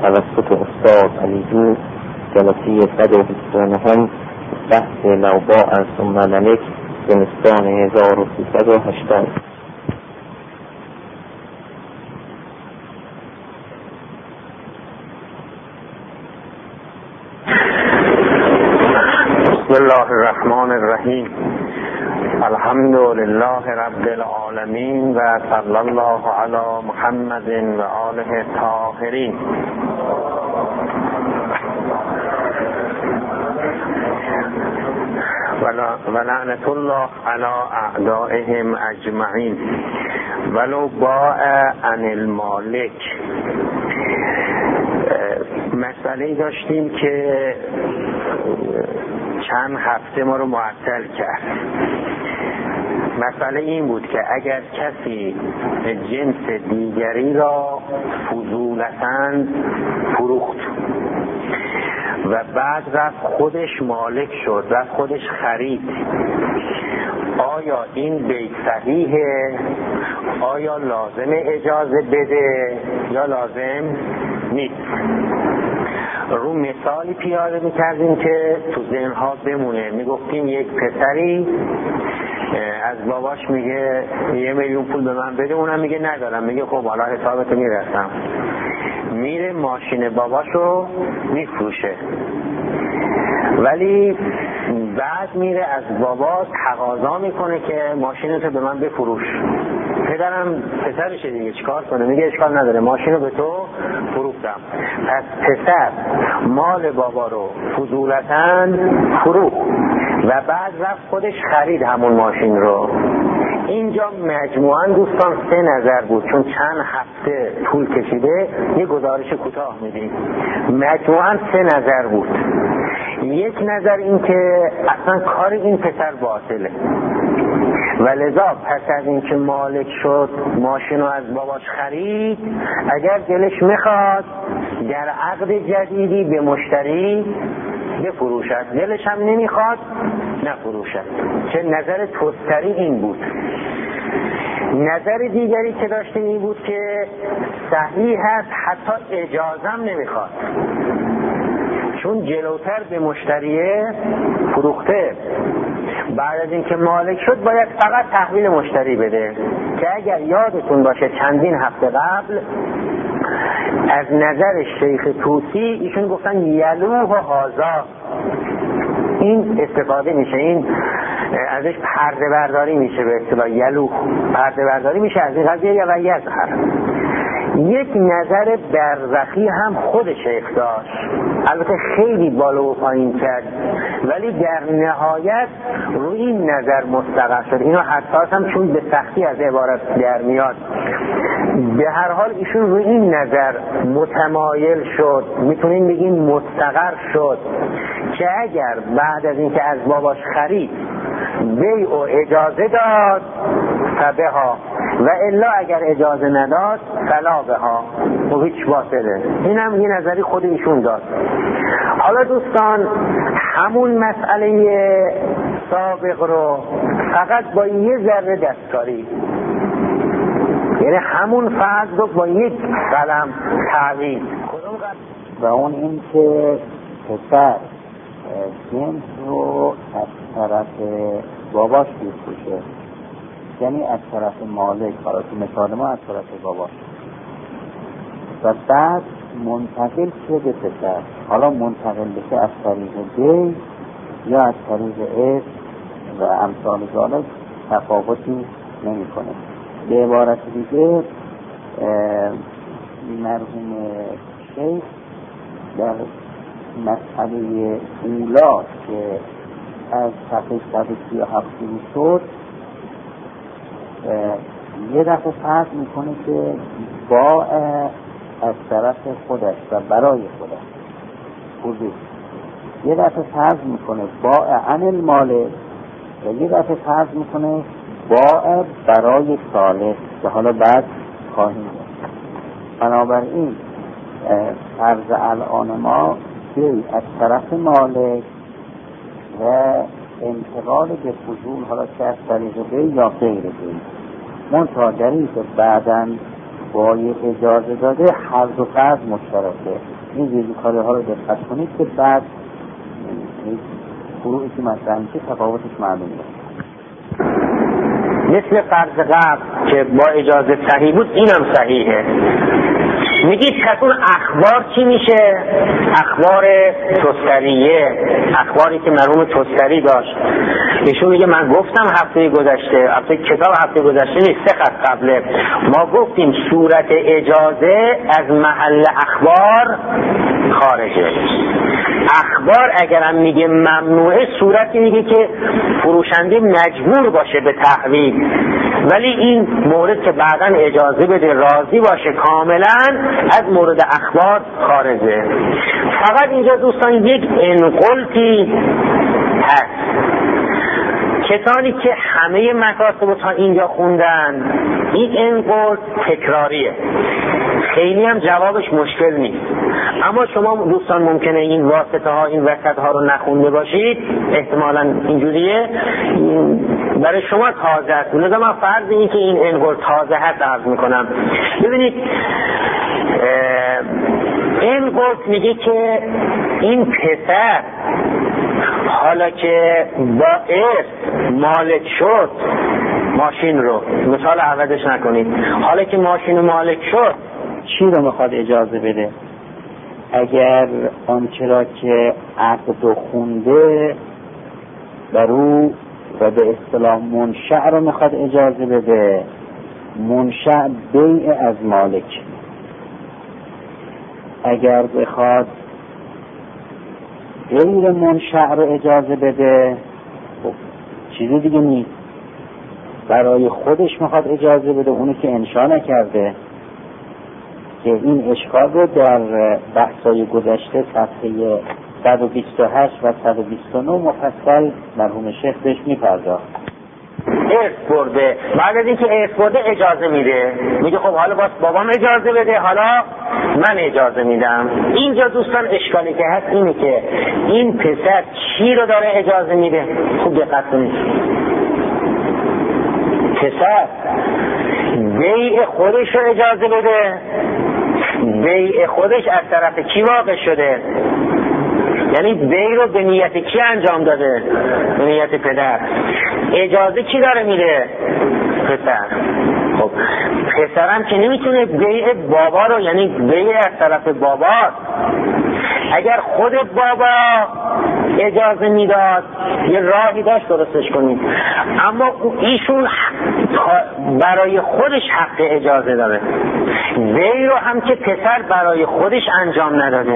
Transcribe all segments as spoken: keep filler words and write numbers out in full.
توسط استاد علی جور جلسه صد و بیست و نه بحث لوباء ثم ملک زمستان هزار و سیصد و هشتاد. بسم الله الرحمن الرحیم. الحمد لله رب العالمین و صلی الله علی محمد و آله الطاهرین. و لعنت الله علی اعدائهم اجمعین. ولو باء عن المالک. مسئله داشتیم که چند هفته ما رو معطل کرد. مسئله این بود که اگر کسی جنس دیگری را فضولتاً فروخت و بعد رفت خودش مالک شد، رفت خودش خرید، آیا این بیع صحیحه؟ آیا لازم اجازه بده یا لازم نیست؟ رو مثالی پیاده میکردیم که تو ذهنها بمونه. میگفتیم یک پسری از باباش میگه یه میلیون پول به من بده، اونم میگه ندارم. میگه خب حالا حسابتو میرسم. میره ماشین باباشو میفروشه، ولی بعد میره از بابا تقاضا میکنه که ماشینتو به من بفروش. پدرم پسرشه دیگه، چیکار کنه؟ میگه اشکال نداره، ماشینو به تو فروختم. پس پسر مال بابا رو فضولتاً فروخت و بعد رفت خودش خرید همون ماشین رو. اینجا مجموعاً دوستان سه نظر بود، چون چند هفته طول کشیده یه گزارش کوتاه میدیم. مجموعاً سه نظر بود. یک نظر این که اصلا کار این پسر باطله و لذا پس از این که مالک شد ماشین رو از باباش خرید، اگر دلش میخواد در عقد جدیدی به مشتری بفروشد، دلش هم نمیخواد نفروشد. چه نظر توستری این بود. نظر دیگری که داشته این بود که صحیح هست، حتی اجازم نمیخواد، چون جلوتر به مشتریه فروخته. بعد از اینکه مالک شد باید فقط تحویل مشتری بده، که اگر یادتون باشه چندین هفته قبل از نظر شیخ طوسی ایشون گفتن یلوه و هازا، این استفاده میشه، این ازش پرده برداری میشه، به اصطلاح یلوه پرده برداری میشه از این قضیه. یا و یظهر. یک نظر برزخی هم خود شیخ داشت، البته خیلی بالا و پایین کرد، ولی در نهایت روی این نظر مستقر شد. اینو حساس هم چون به سختی از عبارت در میاد. به هر حال ایشون روی این نظر متمایل شد، میتونیم بگیم مستقر شد، که اگر بعد از اینکه از باباش خرید بیع و اجازه داد فبها، و الا اگر اجازه نداد فلا بها، و هیچ باطله. این هم یه نظری خود ایشون داد. حالا دوستان همون مسئله سابق رو فقط با یه ذره دستکاری، یعنی همون فرض رو با یک قلم تعویض. و اون این که پسر جنس رو از طرف باباش می‌فروشه، یعنی از طرف مالک، حالا تو مثال ما از طرف باباش، و بعد منتقل شده پسر. حالا منتقل بشه از طریق بیع یا از طریق ارث و امثال ذالک تفاوتی نمی‌کنه. به عبارت دیگه مرحوم شیخ در مسئله اولا که از صفحه صد و سی و هفت شد یه دفعه فرض میکنه که با از طرف خودش و برای خودش حضور، یه دفعه فرض میکنه با عن المالک، و یه دفعه فرض میکنه با برای صالح، که حالا بعد خواهیم داشت. بنابراین فرض الان ما بیع از طرف مالک و انتقال به فضول، حالا چه از طریق بیع یا غیر بیع، منتها دری که بعداً بای اجازه داده هر دو فرض مشترکه. این ریزکاری ها رو دقت کنید که بعد فروعی که مطرح میشه تفاوتش معلوم میشه. مثل فرض قبل که با اجازه صحیح بود، اینم صحیحه. میگید پس اون اخبار چی میشه؟ اخبار تستریه، اخباری که مرحوم تستری داشت. ایشون میگه من گفتم هفته گذشته، هفته کتاب هفته گذشته نیست، سه خط قبله ما گفتیم صورت اجازه از محل اخبار خارجه. اخبار اگرم میگه ممنوعه، صورتی میگه که فروشنده مجبور باشه به تحویل، ولی این مورد که بعداً اجازه بده راضی باشه کاملا از مورد اخبار خارجه. فقط اینجا دوستان یک انقلتی هست. کسانی که همه مکاتب تا اینجا خوندن، این انقلت تکراریه، خیلی هم جوابش مشکل نیست. اما شما دوستان ممکنه این واسطه ها، این وسط ها رو نخونده باشید، احتمالاً اینجوریه، برای شما تازه است. لذا من فرض این که این انقلت تازه هست عرض میکنم. ببینید انقلت میگه که این پسر حالا که با ارث مالک شد ماشین رو، مثال عوضش نکنید، حالا که ماشین رو مالک شد چی رو میخواد اجازه بده؟ اگر آنچه را که عقد و خونده بر او و به اصطلاح منشأ رو میخواد اجازه بده، منشأ بیع از مالک. اگر بخواد غیر منشأ رو اجازه بده، خب چیزی دیگه نیست، برای خودش میخواد اجازه بده، اونی که انشا نکرده. که این اشکال رو در بحثای گذشته صفحه صد و بیست و هشت و صد و بیست و نه مفصل مرحوم شیخ بهش میپرداخت. ارث برده، بعد از اینکه ارث برده اجازه میده، میگه خب حالا باز بابام اجازه بده، حالا من اجازه میدم. اینجا دوستان اشکالی که هست اینه که این پسر چی رو داره اجازه میده؟ خوب دقت کنید. پسر بیع خودش رو اجازه بده، بیع خودش از طرف کی واقع شده؟ یعنی بیع رو به نیت کی انجام داده؟ به نیت پدر. اجازه کی داره میده؟ پسر. خب پسرم که نمیتونه بیع بابا رو، یعنی بیع از طرف بابا، اگر خود بابا اجازه میداد یه راهی داشت درستش کنید، اما ایشون برای خودش حق اجازه داره، بیع رو هم که پسر برای خودش انجام نداده.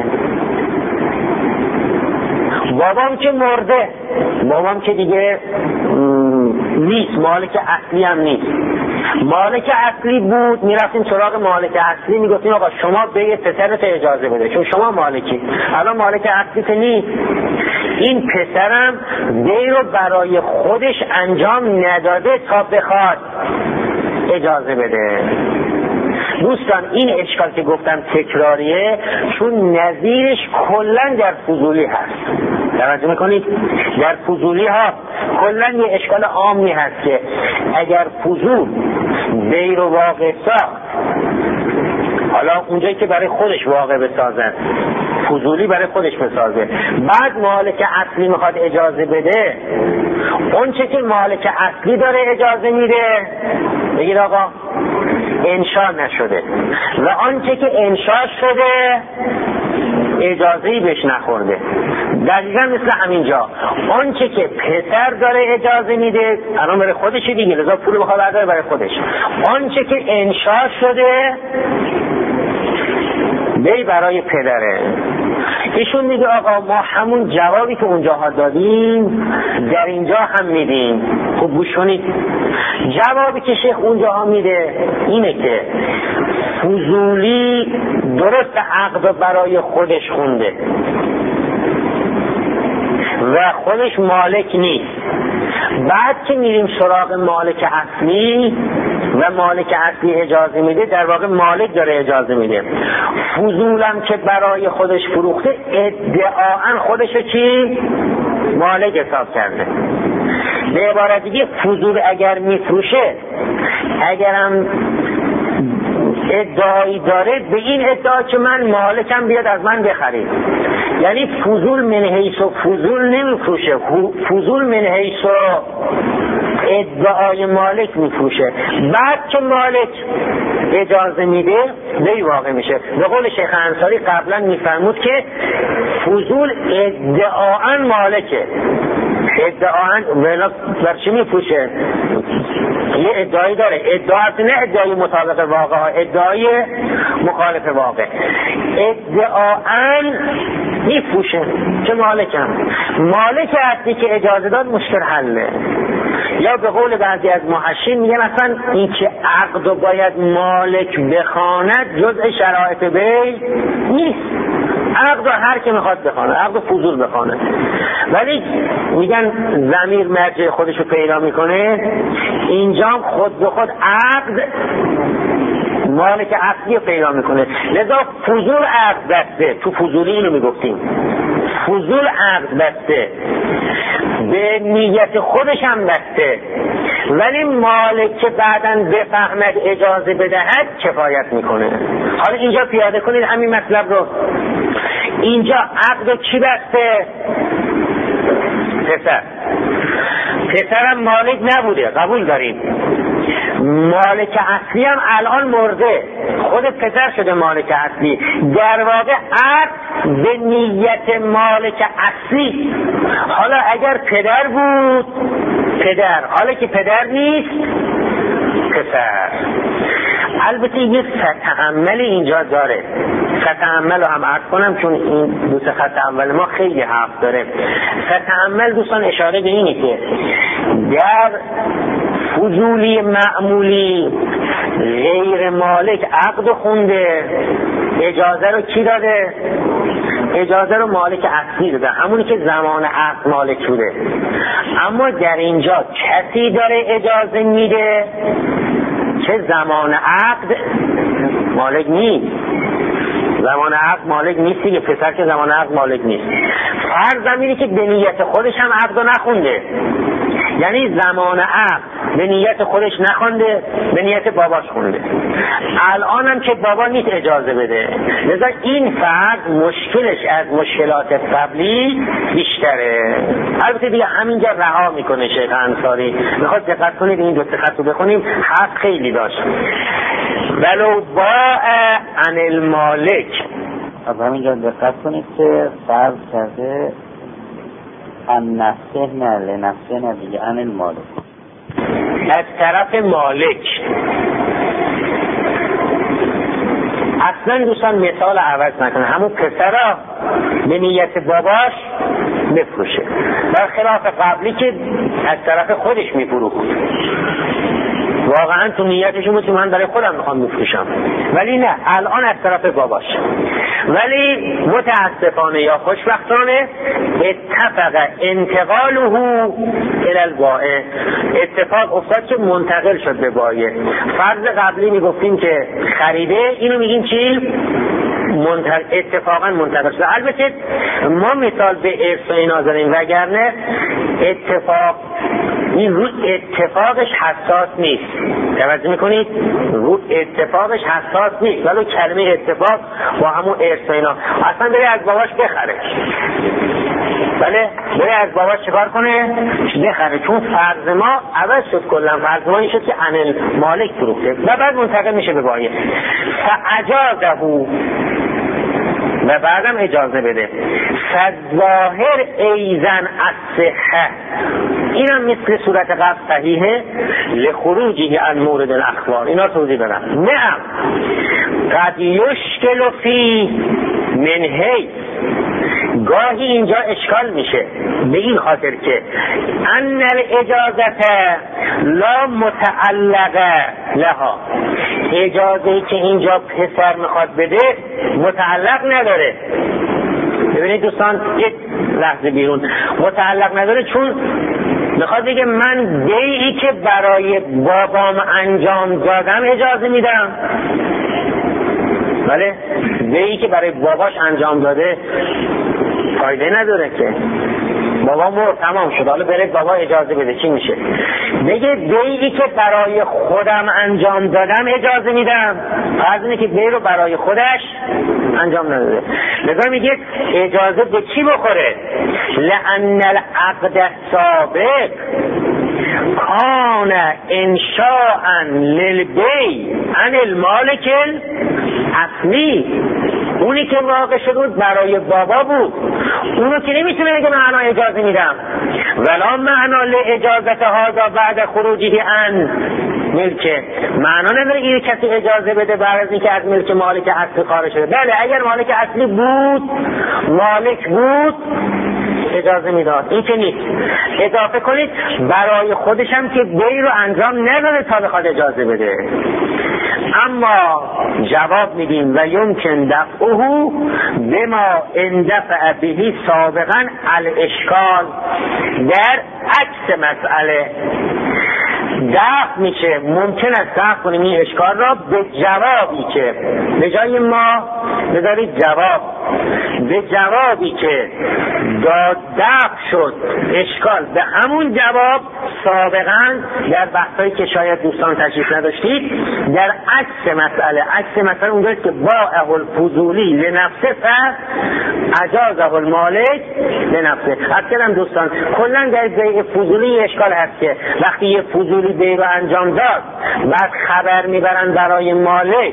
بابام که مرده، بابام که دیگه نیست، مالک اصلی هم نیست. مالک اصلی بود میرفتیم سراغ مالک اصلی، میگفتیم آقا شما بیع پسرت اجازه بده چون شما مالکی. الان مالک اصلی که نیست، این پسرم بیع رو برای خودش انجام نداده تا بخواد اجازه بده. دوستان این اشکال که گفتم تکراریه، چون نظیرش کلن در فضولی هست. توجه میکنید؟ در فضولی ها کلن یه اشکال عامی هست که اگر فضول بیع رو واقع ساخت، حالا اونجایی که برای خودش واقع بسازن، فضولی برای خودش بسازه، بعد مالک اصلی میخواد اجازه بده، اون چه که مالک اصلی داره اجازه میده، بگید آقا انشا نشده، و آنچه که انشا شده اجازه‌ای بهش نخورده. دقیقا مثل همینجا آنچه که پسر داره اجازه میده، الان برای خودش دیگه، لذا پول بخواد برداره برای خودش. آنچه که انشا شده بی برای پدره. ایشون میگه آقا ما همون جوابی که اونجاها دادیم در اینجا هم میدیم. خب گوش کنید، جوابی که شیخ اونجاها میده اینه که فضولی درست عقد برای خودش خونده و خودش مالک نیست، بعد که میریم سراغ مالک اصلی و مالک اصلی اجازه میده، در واقع مالک داره اجازه میده. فضولم که برای خودش فروخته ادعاً خودشو چی؟ مالک حساب کرده. به عبارت دیگه فضول اگر میفروشه، اگرم ادعایی داره به این ادعا که من مالکم بیاد از من بخرید. یعنی فضول من حیث و فضول نمیفروشه، فضول من حیث و ادعای مالک میفروشه. بعد که مالک اجازه میده دی واقع میشه. به قول شیخ انصاری قبلا میفرمود که فضول ادعاً مالکه، ادعاً ولی بر چی میفروشه؟ یه ادعایی داره، ادعا نه ادعای مطابق واقع، ادعای مخالف واقع، ادعاً میفروشه که مالکم. مالک هستی که اجازه داد مشکل حله. یا به قول بعضی از محشین میگن مثلا این که عقد و باید مالک بخواند جزء شرایط بی نیست. عقد هر که میخواد بخونه، عقد فضول بخونه، ولی میگن ضمیر مرجع خودشو پیدا میکنه. اینجا خود به خود عقد مالک عقدی رو پیدا میکنه. لذا فضول عقد بسته، تو فضولی اینو میگفتیم، فضول عقد بسته به نیت خودش هم بسته، ولی مالک که بعداً بفهمد اجازه بدهد کفایت میکنه. حالا اینجا پیاده کنید همین مطلب رو. اینجا عقد چی بسته؟ پسر. پسرم مالک نبوده، قبول داریم. مالک اصلی هم الان مرده، خود پسر شده مالک اصلی. در واقع عقد به نیت مالک اصلی. حالا اگر پدر بود پدر، حالا که پدر نیست پسر. البته یه ستعمل اینجا داره، ستعمل رو هم عرض کنم چون این دو سه خط اول ما خیلی حرف داره. ستعمل دوستان اشاره به اینه که در فضولی معمولی غیر مالک عقد خونده، اجازه رو کی داده؟ اجازه رو مالک اصلی داده، همونی که زمان عقد مالک بوده. اما در اینجا کسی داره اجازه میده که زمان عقد مالک نیست. زمان عقد مالک نیستی که پسر که زمان عقد مالک نیست. فرض زمینی که به نیت خودش هم عقد نخونده، یعنی زمان عقد به نیت خودش نخونده، به نیت باباش خونده. الان هم که بابا نیست اجازه بده. لذا این فرض مشکلش از مشکلات قبلی بیشتره. البته دیگه همینجا رها میکنه شیخ انصاری. میخواد دقت کنید این دو سه خط رو بخونیم، حرف خیلی داشت. ولو باع عن المالک. از همینجا دقت کنید که فرض کرده ان نفسه نه لنفسه نه دیگه عن المالک، از طرف مالک. اصلا دوستان مثال عوض نکنه، همون پسرا به نیت باباش بفروشه، برخلاف قبلی که از طرف خودش میفروخت. واقعا تو نیتشون بود که من برای خودم میخوام بفروشم، ولی نه، الان از طرف باباش. ولی متاسفانه یا خوشبختانه اتفق انتقاله الی البائع، اتفاق افتاد که منتقل شد به بایع. فرض قبلی میگفتیم که خریده، اینو میگیم چی؟ منتقل، اتفاقا منتقل شد. البته ما مثال به ارث و اینا زدیم، وگرنه اتفاق این رو اتفاقش حساس نیست. توجه میکنید؟ رو اتفاقش حساس نیست، ولی کلمه اتفاق با همون ارث و اینا اصلا بره از باباش بخره. بله بره از باباش چکار کنه؟ بخره. چون فرض ما عوض شد، کلا فرض ما این شد که عن مالک فروخته و بعد منتقل میشه به بایع. فاجازه و بعدم اجازه بده. فظاهر ایزن الصحه، اینم مثل صورت قبل صحیحه. لخروجه عن مورد الاخبار، اینا توضیح بدم. نعم قد یشکل فی من حیث، گاهی اینجا اشکال میشه به این خاطر که ان الاجازت لا متعلقه لها، اجازه‌ای که اینجا پسر میخواد بده متعلق نداره. ببینید دوستان یک لحظه بیرون، متعلق نداره چون میخواد بگه من بیعی که برای بابام انجام دادم اجازه میدم. بله بیعی که برای باباش انجام داده فایده نداره که، بابا مرد تمام شد، حالا بره بابا اجازه بده، چی میشه؟ بگه بیعی که برای خودم انجام دادم اجازه میدم، فرض اینه که بی رو برای خودش انجام نداده، لذا میگه اجازه به چی بخوره؟ لأن العقد سابق کان انشاء للبی عن المالک اصلی. اونی که واقع شد برای بابا بود، اونو که نمیتونه بگه من الان اجازه میدم. ولا معنا لاجازت هذا بعد خروجه عن ملکه، معنا نداره این کسی اجازه بده بعد از اینکه از ملک مالک اصلی خارج شده. بله اگر مالک اصلی بود، مالک بود، اجازه میداد، این که نیست. اضافه کنید برای خودش هم که بی رو انجام نداده تا بخواد اجازه بده. اما جواب میدیم و یمکن دفعه بما اندفع به سابقا الاشکال. در عکس مسئله دفع میشه، ممکن است دفع کنیم این اشکال را به جوابی که به جای ما بذارید جواب، به جوابی که داد دفع شد اشکال به همون جواب سابقا در بحثایی که شاید دوستان تشریف نداشتید در عکس مسئله. عکس مسئله اونجاست که باعه الفضولی لنفسه فاجازه المالک لنفسه. حتی دوستان کلا در بیع فضولی اشکال هست که وقتی یه فضولی بیع رو انجام داد بعد خبر میبرن برای مالک،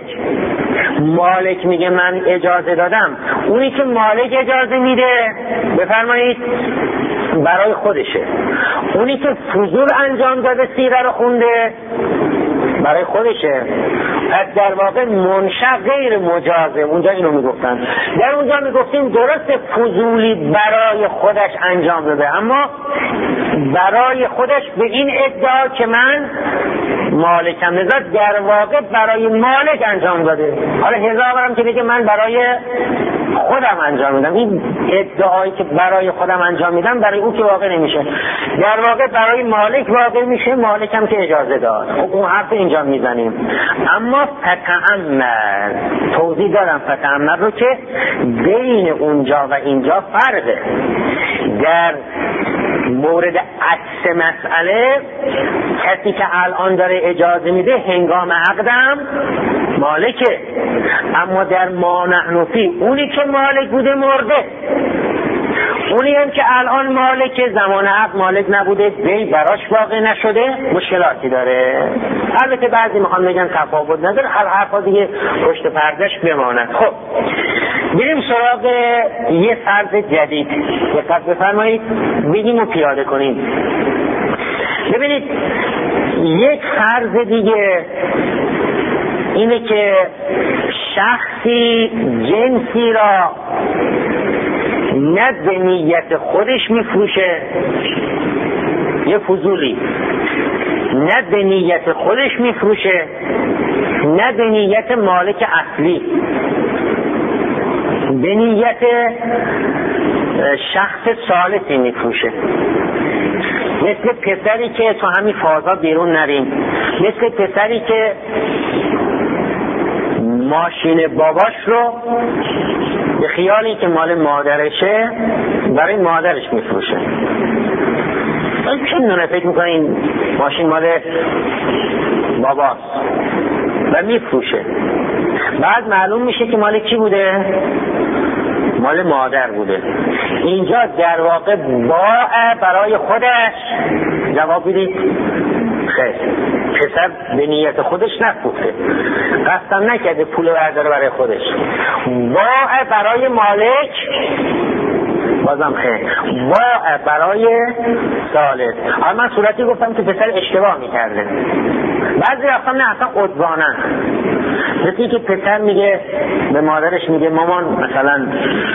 مالک میگه من اجازه دادم، اونی که مالک اجازه میده بفرمایید برای خودشه، اونی که فضول انجام داده سیره رو خونده برای خودشه. پس در واقع منشأ غیر مجازه. اونجا اینو میگفتن، در اونجا میگفتیم درست فضولی برای خودش انجام داده، اما برای خودش به این ادعا که من مالکم، لذا در واقع برای مالک انجام داده. حالا هزار بارم که بگه من برای خودم انجام میدم، این ادعایی که برای خودم انجام میدم برای او که واقع نمیشه، در واقع برای مالک واقع میشه، مالکم که اجازه داد. خب اون حرف اینجا میزنیم. اما فتأمل، توضیح دارم فتأمل رو که بین اونجا و اینجا فرقه. در مورد عکس مسئله کسی که الان داره اجازه میده هنگام عقدم مالکه، اما در ما نحن فی اونی که مالک بوده مرده، اونی هم که الان مالک زمان عقد مالک نبوده بی براش واقع نشده مشکلاتی داره. البته بعضی میخوان بگن تفاوت نداره، هر حرفا دیگه پشت پردهش بماند. خب بریم سراغ یه فرض جدید، دقت بفرمایید بگیم و پیاده کنیم. ببینید یک فرض دیگه اینه که شخصی جنسی را نه به نیت خودش میفروشه، یه فضولی نه به نیت خودش میفروشه نه به نیت مالک اصلی، به نیت شخص ثالثی میفروشه. مثل پسری که تو همین فازا بیرون نریم، مثل پسری که ماشین باباش رو به خیالی که مال مادرشه برای مادرش میفروشه. چون نونه فکر میکنه این ماشین مال باباست و میفروشه، بعد معلوم میشه که مال کی بوده؟ مال مادر بوده. اینجا در واقع باع برای خودش. جواب بدید خیر، پسر به نیت خودش نفروخته، قصدم نکرده پول برداره برای خودش، باع برای مالک بازم خیر، باع برای ثالث. اما من صورتی گفتم که پسر اشتباه میکرده، بعضی رفتم نه اصلا عدوانن، مثلی که پسر میگه به مادرش میگه مامان مثلا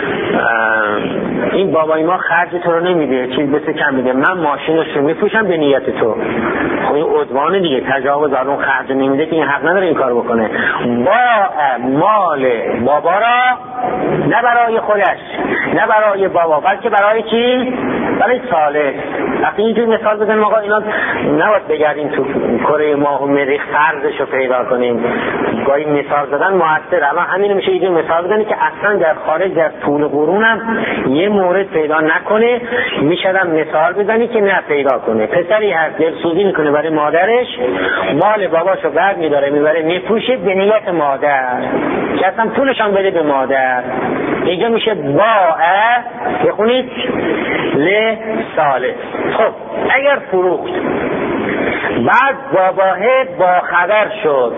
این بابای ما خرج تو رو نمیده، چیز بسه کم میده، من ماشینش رو میفروشم به نیت تو. خب این عدوانه دیگه، تجاوز از اون خرج نمیده که این حق نداره این کار بکنه. با مال بابا را نه برای خودش نه برای بابا بلکه برای کی؟ برای ثالث. وقتی اینجور مثال بزنیم آقا اینا نباید بگردیم تو کره ماه و مریخ فرضش رو پیدا کنیم، گاهی مثال زدن موثر. الان همین میشه یه مثال بزنی که اصلا در خارج در طول قرونم یه مورد پیدا نکنه، میشدم مثال بزنی که نه پیدا کنه. پسری هست دلسوزی میکنه برای مادرش، مال باباشو برد میداره میبره میفروشه به نیت مادر که اصلا پولشان بده به مادر. اینجا میشه باع، بخونید لثالث. خب اگر فروخت بعد باباه با خبر شد،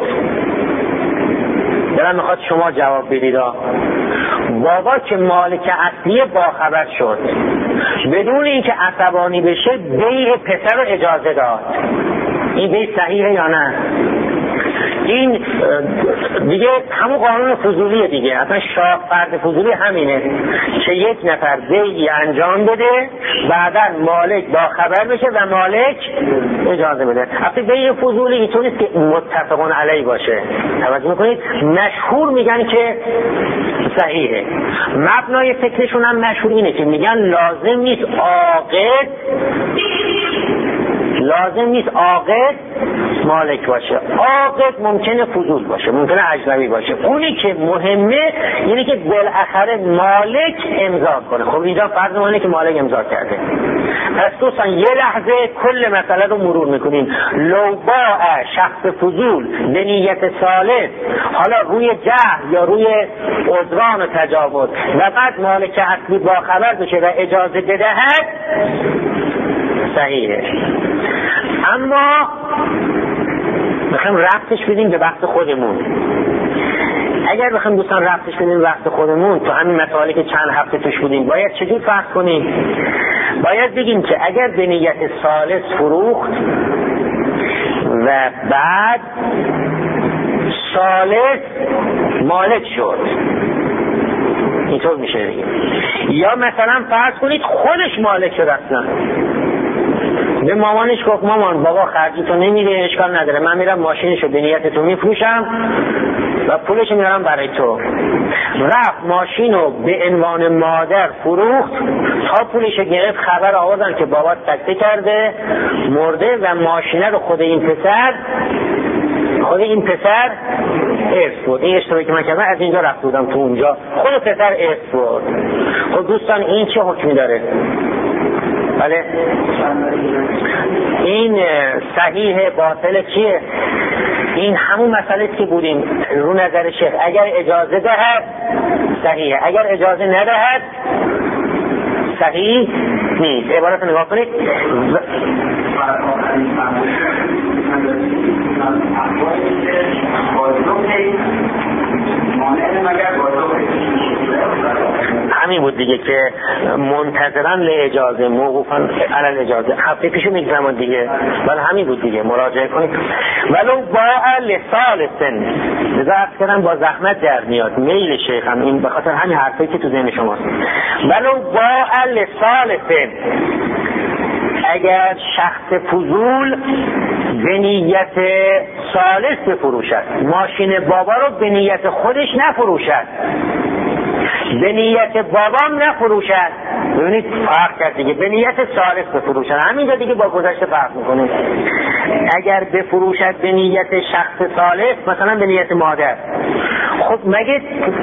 دلم میخواد شما جواب بدید. بابا که مالک اصلی با خبر شد، بدون اینکه عصبانی بشه بیع پسر رو اجازه داد، این بیع صحیحه یا نه؟ این دیگه همون قانون فضولیه دیگه. اصلا شاه فرد فضولی همینه که یک نفر بیعی انجام بده، بعدا مالک با خبر بشه و مالک اجازه بده. اصلا بیع فضولی اینطوریست که متفقون علیه باشه. توجه میکنید؟ مشهور میگن که صحیحه. مبنای فکرشون هم مشهور اینه که میگن لازم نیست عاقد لازم نیست عاقد مالک باشه. عاقد ممکنه فضول باشه، ممکنه اجنبی باشه. اونی که مهمه اینه که بالاخره مالک امضا کنه. خب اینجا فرض مونه که مالک امضا کرده. پس دوستان یه لحظه کل مسئله رو مرور میکنیم. لو باع شخص فضول به نیت ثالث، حالا روی جهل یا روی عذران و تجاوز، و بعد مالک اصلی با خبر بشه و اجازه بدهد، صحیحه. اما بخوایم ربطش بدیم به وقت خودمون. اگر بخوایم دوستان ربطش بدیم به وقت خودمون، تو همین مسائلی که چند هفته توش بودیم، باید چجور فرض کنیم؟ باید بگیم که اگر به نیت ثالث فروخت و بعد ثالث مالک شد، اینطور میشه دیگه. یا مثلا فرض کنید خودش مالک شد، اصلا به مامانش گفت مامان بابا خرجی تو نمیده، اشکال نداره، من میرم ماشینشو به نیت تو میفروشم و پولش میارم برای تو. رفت ماشینو به عنوان مادر فروخت، تا پولش گرفت خبر آوردن که بابا سکته کرده مرده و ماشینه رو خود این پسر خود این پسر ارث بود. این اشتباهی که من کردم، از اینجا رفت بودم تو اونجا، خود پسر ارث بود. خب دوستان این چه حکمی داره؟ بله این صحیح باطل چیه؟ این همون مسئله که بودیم رو نظر شیخ. اگر اجازه دهد صحیحه، اگر اجازه ندهد صحیح نیست. عبارت نگاه کنید. همین بود دیگه که منتظرن لاجازه، موقوفن علی الاجازه. هفته پیشو میگذرم دیگه، ولی همین بود دیگه، مراجعه کنید. ولو باع لثالث، لذا عرض کردم با زحمت در میاد میل شیخ هم این، به خاطر همین حرفایی که تو ذهن شماست. ولو باع لثالث، اگر شخص فضول به نیت ثالث بفروشد، ماشین بابا رو به نیت خودش نفروشد، به نیت بابام نفروشد. ببینید فرق کرد دیگه، به نیت ثالث بفروشد. همینجا دیگه با گذشته فرق میکنه. اگر بفروشد به نیت شخص ثالث، مثلا به نیت مادر، خب مگه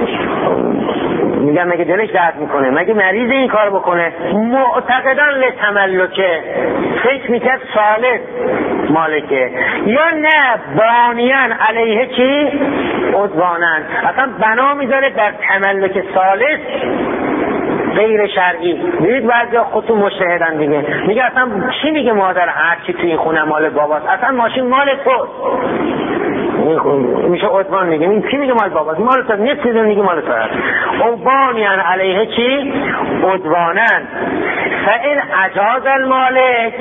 میگم مگه دلش درد میکنه؟ مگه مریض این کار بکنه؟ معتقدان لتملکه، فکر میکرد ثالث مالکه، یا نه بانیان علیه چی؟ عدوانن، اصلا بنا میذاره در تملک ثالث غیر شرعی. ببینید بعضیا خودتون مجتهدن دیگه، میگه اصلا چی میگه مادر هر چی توی این خونه مال باباست، اصلا ماشین مال توست، میشه عدوان میگه. این کی میگه مال باباست؟ مال تو نیست، میگه مال تو هست. او بانیان علیه چی؟ عدوانن. فإن اجاز المالک،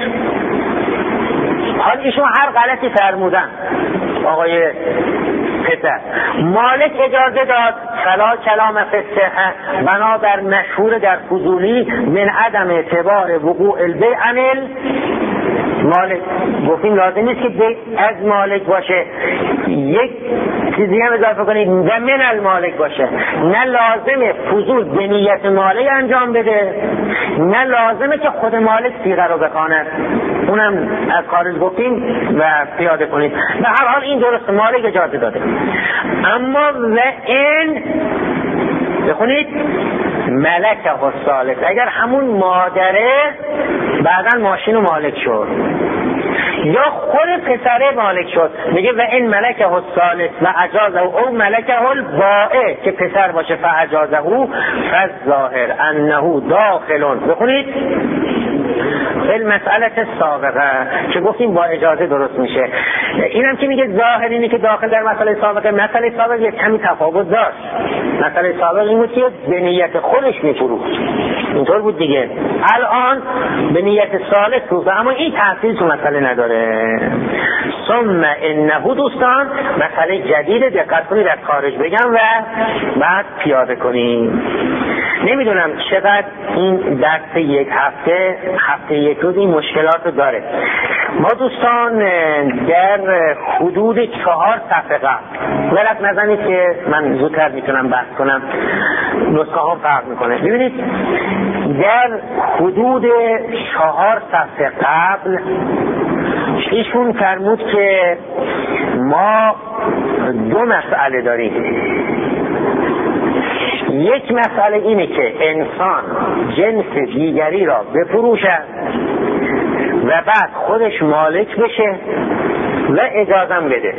حال ایشون هر غلطی فرمودن آقای پسر، مالک اجازه داد، فلا کلام فسحه، بنا در مشهور در فضولی من عدم اعتبار وقوع البیع عن مالک. گفتیم لازم نیست که بیع از مالک باشه، یک چیزی هم اضافه کنید و من المالک باشه. نه لازمه فضول به نیت مالک انجام بده، نه لازمه که خود مالک صیغه رو بخواند. اونم از خارج گفتیم و پیاده کنید. به هر حال این درست، مالک اجازه داده. اما و این بخونید ملکه الثالث، اگر همون مادره بعداً ماشین و مالک شد یا خود پسره مالک شد، میگه و این ملکه الثالث و اجازه او ملکه البائع که پسر باشه فاجازه او فالظاهر انه داخلون. بخونید فی مسئله سابقه که گفتیم با اجازه درست میشه. اینم که میگه ظاهر اینه که داخل در مسئله سابقه. مسئله سابقه یک کمی تفاوت داشت. مسئله سابقه این بود که به نیت خودش میفروخت، اینطور بود دیگه. الان به نیت صالح فروخت، اما این تأثیر تو مسئله نداره. ثم انه دوستان مسئله جدید، دقت کنید از خارج بگم و بعد پیاده کنیم. نمیدونم چقدر این درس یک هفته هفته یک روز این مشکلات رو داره. ما دوستان در حدود چهار صفحه قبل ولت نزنید که من زودتر میتونم بحث کنم، نسخه ها فرق میکنه. ببینید در حدود چهار صفحه قبل ایشون فرمود که ما دو مسئله داریم. یک مسئله اینه که انسان جنس دیگری را بفروشد و بعد خودش مالک بشه و اجازم بده.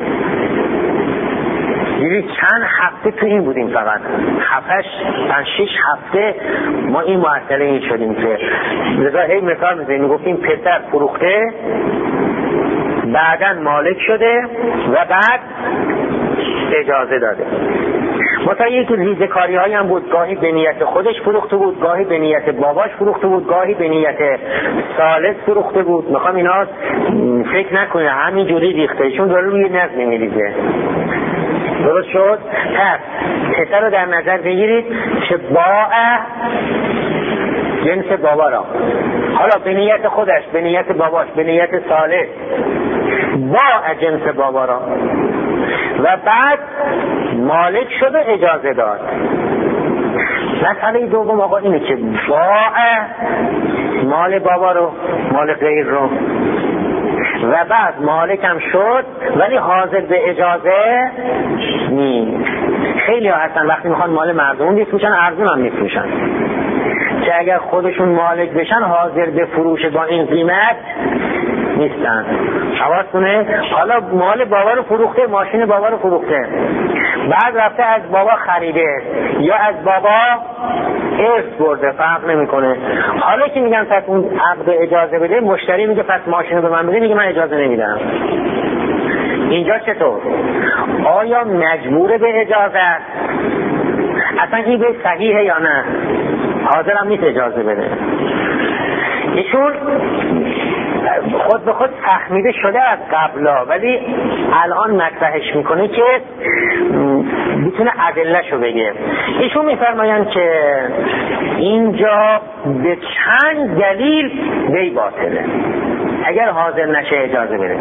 یعنی چند هفته تو این بودیم، فقط هفتش پنج شش هفته ما این معطله این شدیم که لذا هی مثال میزنیم، میگفتیم پسر فروخته بعداً مالک شده و بعد اجازه داده. مثلا یک ریزکاری هایی هم بود، گاهی به نیت خودش فروخته بود، گاهی به نیت باباش فروخته بود، گاهی به نیت ثالث فروخته بود. میخوام اینا فکر نکنه همینجوری ریخته، چون داره روی نظمی میریزه. درست شد؟ پس پسر رو در نظر بگیرید که باع جنس بابا را، حالا به نیت خودش، به نیت باباش، به نیت ثالث باع جنس بابا را و بعد مالک شد و اجازه داد. مسئله دوم آقا اینه که باع مال بابا رو، مال غیر رو، و بعد مالک هم شد ولی حاضر به اجازه نیست. خیلی ها هستن وقتی میخوان مال مردم میفروشن ارزون هم میفروشن، که اگر خودشون مالک بشن حاضر به فروش با این قیمت نیستن. حواستونه؟ حالا مال بابا رو فروخته، ماشین بابا رو فروخته، بعد رفته از بابا خریده یا از بابا ارث برده، فرق نمیکنه. حالا که میگن پس اون عقد اجازه بده، مشتری میگه پس ماشین رو به من بده، میگه من اجازه نمیدم. اینجا چطور؟ آیا مجبور به اجازه است؟ اصلا این به صحیحه یا نه؟ حاضرم نیست اجازه بده. ایشون خود به خود فهمیده شده از قبلا، ولی الان مطرحش میکنه که بتونه ادله‌شو بگه. ایشون میفرمایند که اینجا به چند دلیل بی باطله اگر حاضر نشه اجازه بده.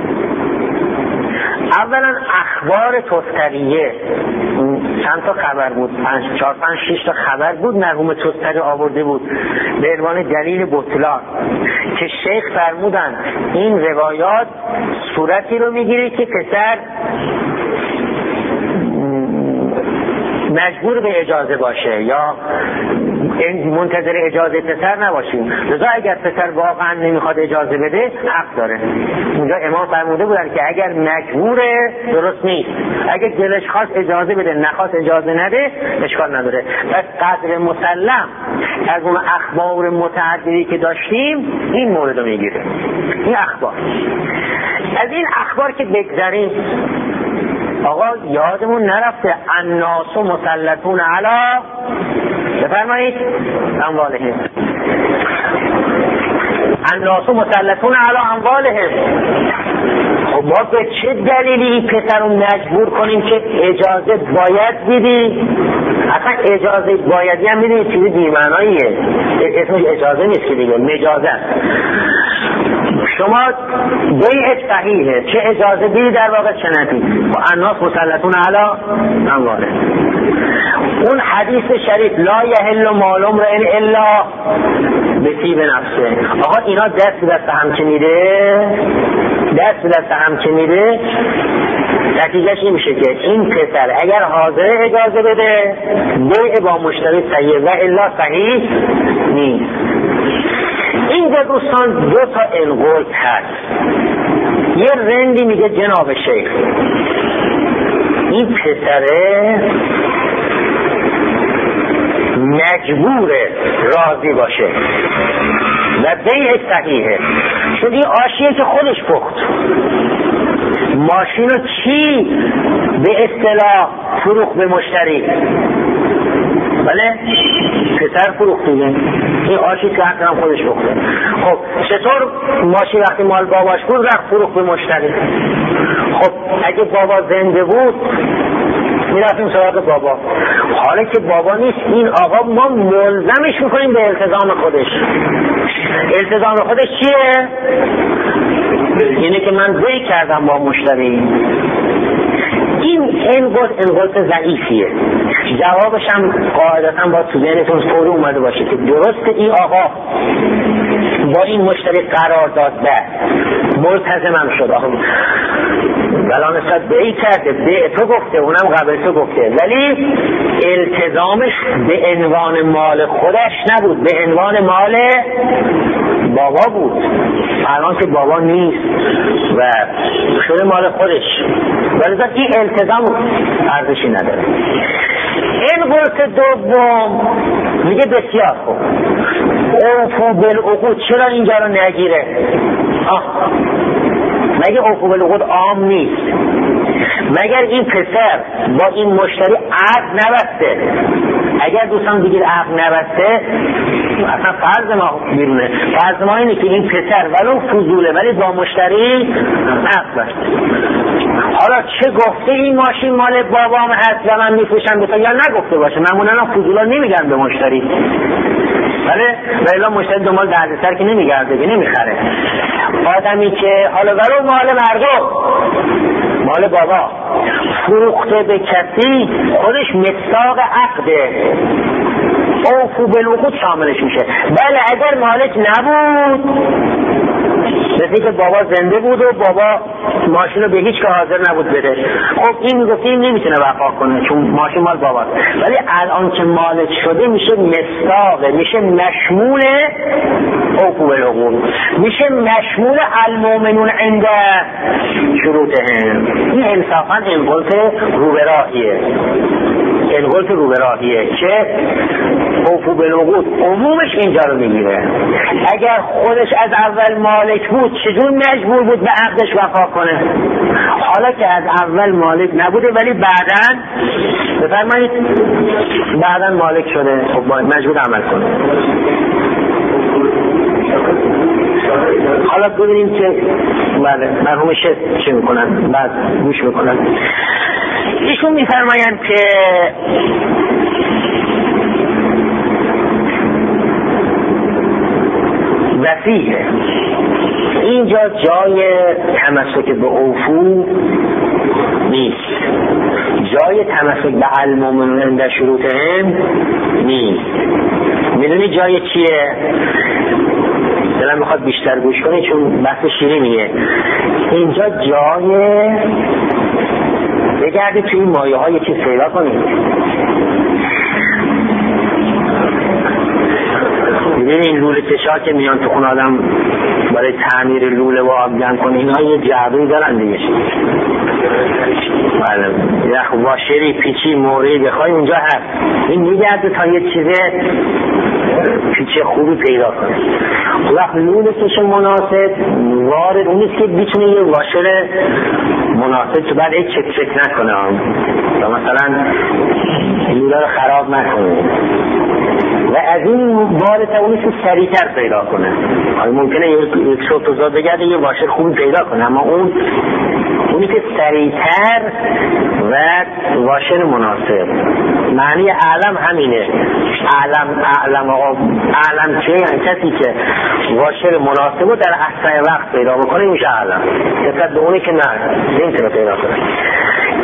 اولا اخبار تستریه، چند تا خبر بود، پنج چهار پنج شش تا خبر بود مرحوم تستری آورده بود به عنوان دلیل بطلان، که شیخ فرمودن این روایات صورتی رو میگیره که پسر مجبور به اجازه باشه یا منتظر اجازه پسر نباشیم. لذا اگر پسر واقعا نمیخواد اجازه بده حق داره. اینجا امام فرموده بودن که اگر مجبوره درست نیست، اگر دلش خواست اجازه بده نخواست اجازه نده اشکال نداره. پس قدر مسلم از اون اخبار متعددی که داشتیم این مورد رو میگیره. این اخبار، از این اخبار که بگذاریم آقا یادمون نرفته الناس مسلطون علی، بفرمایید اموالهم، الناس مسلطون علی اموالهم. خب ما به چه دلیلی این پسر رو مجبور کنیم که اجازه باید بدی؟ اصلا اجازه بایدی هم میدونید چیزی بی‌معناییه، اسمش اجازه نیست که دیگه مجازه. شما بیعت صحیحه، چه اجازه بدی در واقع چه ندی. و الناس مسلطون علی اموالهم. اون حدیث شریف لا یحل مال امرئ الا بطیب نفسه، آقا اینا دست دست هم که میده دست به دست هم که میره، نتیجهش این میشه که این پسر اگر حاضر اجازه بده بیع با مشتری صحیح و الا صحیح نیست. اینجا دوستان دو تا انقل هست. یه رندی میگه جناب شیخ این پسره مجبوره راضی باشه و بیع صحیحه، چون این آشیه که خودش پخت. ماشین رو چی به اصطلاح فروخت به مشتری؟ بله پسر فروخت دیگه، این آشی که حتی هم خودش پخته. خب چطور ماشین وقتی مال باباش بود رفت فروخت به مشتری؟ خب اگه بابا زنده بود میرفتیم سراغ بابا. حالا که بابا نیست، این آقا ما ملزمش میکنیم به التزام خودش. التزام خودش چیه؟ اینه که من بیع کردم با مشتری. این انقدر انقدر ضعیفیه. جوابش هم قاعدتا با تو ذهنتون فوری اومده باشه که درسته این آقا با این مشتری قرار داد ده ملتزمم شد، آقا بلا نسبت بیع کرده، بیع تو گفته اونم قبل تو گفته، ولی التزامش به عنوان مال خودش نبود، به عنوان مال بابا بود. الان که بابا نیست و شده مال خودش، ولی این التزام ارزشی نداره. این قرص دوم میگه بسیار خوب اوفو بالعقود، چرا اینجا رو نگیره؟ آه مگه اوفو بالعقود عام نیست؟ مگر این پسر با این مشتری عقد نبسته؟ اگر دوستان بگید عقد نبسته اصلا فرض ما بیرونه. فرض ما اینه که این پسر ولو فضوله ولی با مشتری عقد بسته. حالا چه گفته این ماشین مال بابام هست و من میفروشم بتا یا نگفته باشه، معمولا فضولا نمیگن به مشتری، بله ولی مشتری دنبال دردسر که نمیگرده که نمیخره. آدمی که حالا ولو مال مردم مال بابا فروخته به کسی خودش مصداق عقده، اوفو بالعقود شاملش میشه. بله اگر مالک نبود، مثل که بابا زنده بود و بابا ماشین رو به هیچ که حاضر نبود بده، خب این میگفته این نمیتونه وفا کنه چون ماشین مال باباست. ولی الان که مالک شده میشه مصداقه، میشه مشمول اوفو بالعقود، میشه مشمول المؤمنون عند شروطهم. این انصافا انقلت روبراهیه، انقلت روبراهیه که اوفو بالعقود عمومش اینجا رو میگیره. اگر خودش از اول مالک بود چجور مجبور بود به عقدش وفا کنه؟ حالا که از اول مالک نبوده ولی بعداً بفرمایید بعداً مالک شده، خب باید مجبور عمل کنه. حالا ببینیم که بله مرحوم شیخ چه میکنن، بعد گوش میکنن. ایشون میفرمایند که وسیعه اینجا جای تمسک به اوفو نیست، جای تمسک به المؤمنون عند شروطهم نیست. میدونی جای چیه؟ دلم میخواد بیشتر گوش کنی چون بحث شیرینیه. اینجا جای بگردی توی مایه ها یه چیز پیدا کنید. ببین این لوله کشا که میان تو خون آدم برای تعمیر لوله و آب جمع کنه، اینا یه جعبه‌ای دارن دیگه. بله یخ واشری پیچی موری بخوای اونجا هست، این میگرده تا یه چیزه پیچه خوبی پیدا کنه. وقت لوله کش مناسب وارد اون نیست که بیتونه یه واشر مناسب تو بعد یک چک چک نکنه تا مثلا لوله رو خراب نکنه و از این وارد اونی که سریعتر پیدا کنه. ممکنه یک شوت وزاد بگرده یه واشر خوبی پیدا کنه، اما اون اونی که سریعتر و واشر مناسب. معنی اعلم همینه. اعلم اعلم آقا اعلم چه؟ یعنی کسی که واشر مناسب رو در احسن وقت پیدا بکنه میشه اعلم. نسبت به اونی که نه نمیتونه پیدا کنه.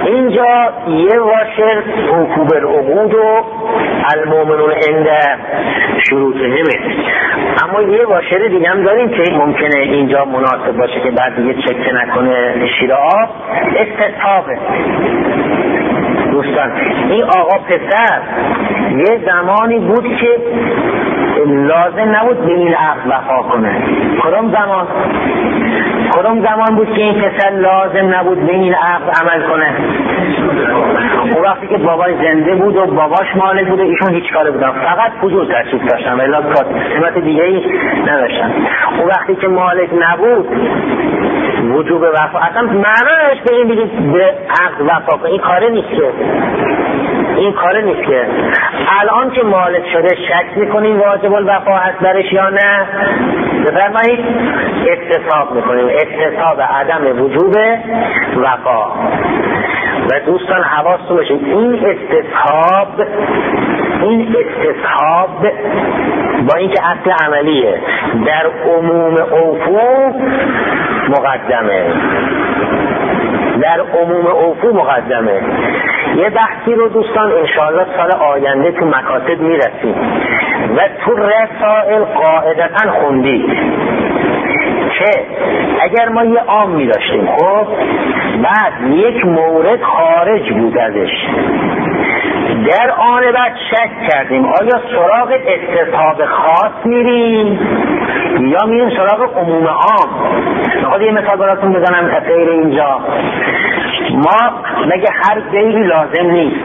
اینجا یه واشر حقوق العقود و المؤمنون عند شروطهمه، اما یه واشر دیگه هم داریم که ممکنه اینجا مناسب باشه که بعد دیگه چکه نکنه شیر آب، استصحابه. دوستان این آقا پسر یه زمانی بود که لازم نبود به این عقد وفا کنه. کدام زمان؟ کدام زمان بود که این پسر لازم نبود به این عقد عمل کنه؟ اون وقتی که بابای زنده بود و باباش مالک بود و ایشون هیچ کاره بودن، فقط فضول تشریف داشتن ولی قسمت دیگه ای نداشتن. اون وقتی که مالک نبود وجوب وفا اصلا معنیش به این بگید به عقد وفا کنه، این کاره نیست که این کاره نیست که الان که مالک شده شک میکنیم واجب الوفا هست برش یا نه؟ بفرمایید استصحاب میکنیم، استصحاب عدم وجوب وفا. و دوستان حواستون باشه این استصحاب این استصحاب با اینکه اصل عملیه در عموم اوفو مقدمه، در عموم اوفو مقدمه. یه بحثی رو دوستان انشاءالله سال آینده تو مکاتب میرسیم و تو رسائل قاعدتا خوندید که اگر ما یه عام می داشتیم خب بعد یک مورد خارج بود ازش، در آن بعد شک کردیم آیا سراغ استصحاب خاص میریم یا میریم سراغ عموم عام. خود یه مثال براتون بزنم غیر اینجا، ما مگه هر بیعی لازم نیست،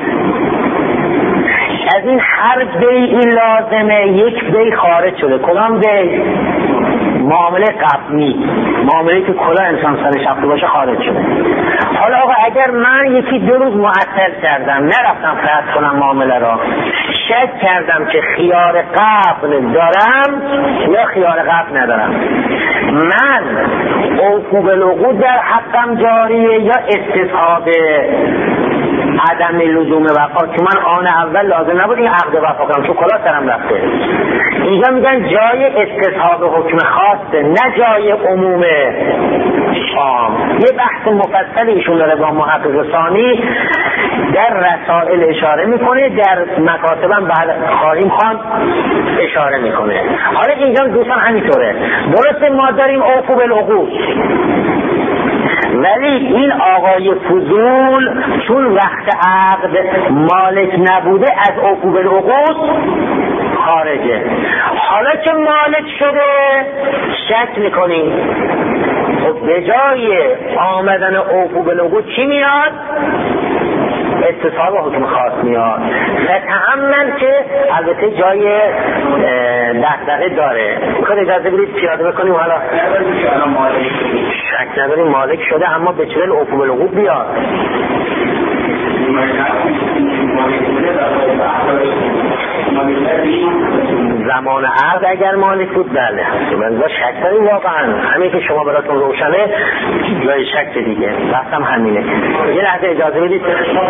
از این هر بیعی لازمه یک بیع خارج شده. کدام بیع؟ معامله قبلی، معامله که کلا انسان سرش رفته باشه خارج شده. حالا آقا اگر من یکی دو روز معطل کردم نرفتم فسخ کنم معامله را، شک کردم که خیار قبل دارم یا خیار قبل ندارم، من اوفو بالعقود در حقم جاریه یا استصحاب عدم لزوم وفا که من آن اول لازم نبود این عقد وفا کنم چون کلا سرم رفته. اینجا میگن جای استصحاب حکم خاصه نه جای عموم عام. یه بحث مفصلی ایشون داره با محقق ثانی در رسائل اشاره میکنه، در مکاتبم بعد خواهیم خواند اشاره میکنه. حالا اینجا دوستان همینطوره، درسته ما داریم اوفو بالعقود ولی این آقای فضول چون وقت عقد مالک نبوده از اوفو بالعقود خارجه. حالا که مالک شده شک میکنیم خب به جای آمدن اوفو بالعقود چی میاد؟ استصحاب حکم خاص میاد. فتحمل که البته جای دقدقه داره، میخواد اجازه بدید پیاده بکنیم. حالا شک نداریم مالک شده اما به چرل اوفو بالعقود بیاد. زمان عقد اگر مالک بود بله من با شک داریم واقعا، همین که شما براتون روشنه جای شک دیگه بحثم همینه. یه لحظه اجازه بدید.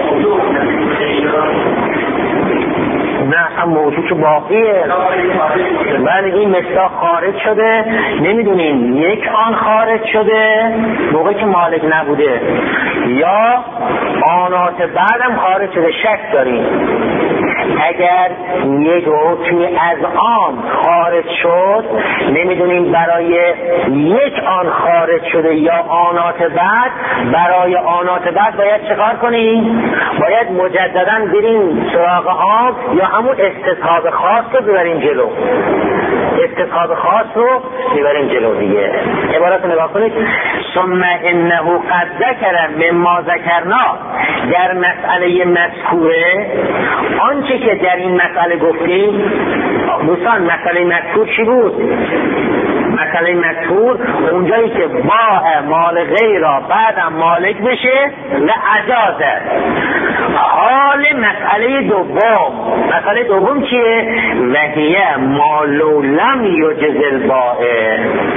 نه اصلا موضوع که باقیه. بله این مصداق خارج شده، نمیدونیم یک آن خارج شده موقعی که مالک نبوده یا آنات بعدم خارج شده، شک داریم. اگر یک حکمی از آن خارج شد نمیدونیم برای یک آن خارج شده یا آنات بعد، برای آنات بعد باید چکار کنیم؟ باید مجددا بریم سراغ آن یا همون استصحاب خاص رو ببریم جلو، استصحاب خاص رو ببریم جلو دیگه. عبارت نگاه کنید. ثم انه قد ذکر مما ذکرنا، در مسئله مذکوره آنچه که در این مسئله گفتیم. دوستان مسئله مذکور چی بود؟ مسئله مذکور اونجایی که باع مال غیر را بعدم مالک بشه لعجازه. حال مسئله دوم، مسئله دوم چیه؟ وحیه مالو لم یجز البائع،